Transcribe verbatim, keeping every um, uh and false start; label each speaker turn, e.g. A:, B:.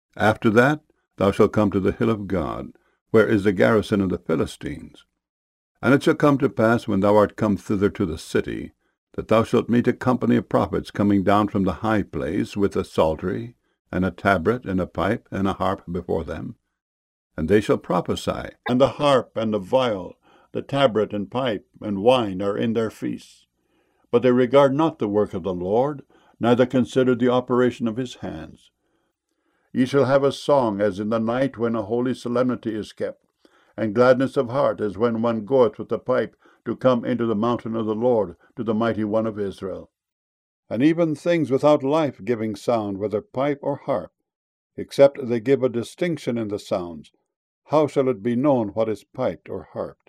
A: After that thou shalt come to the hill of God, where is the garrison of the Philistines. And it shall come to pass, when thou art come thither to the city, that thou shalt meet a company of prophets coming down from the high place, with a psaltery, and a tabret, and a pipe, and a harp before them. And they shall prophesy. And the harp and the viol, the tabret and pipe and wine are in their feasts. But they regard not the work of the Lord, neither consider the operation of his hands. Ye shall have a song as in the night when a holy solemnity is kept, and gladness of heart as when one goeth with a pipe to come into the mountain of the Lord, to the mighty one of Israel. And even things without life giving sound, whether pipe or harp, except they give a distinction in the sounds, how shall it be known what is piped or harped?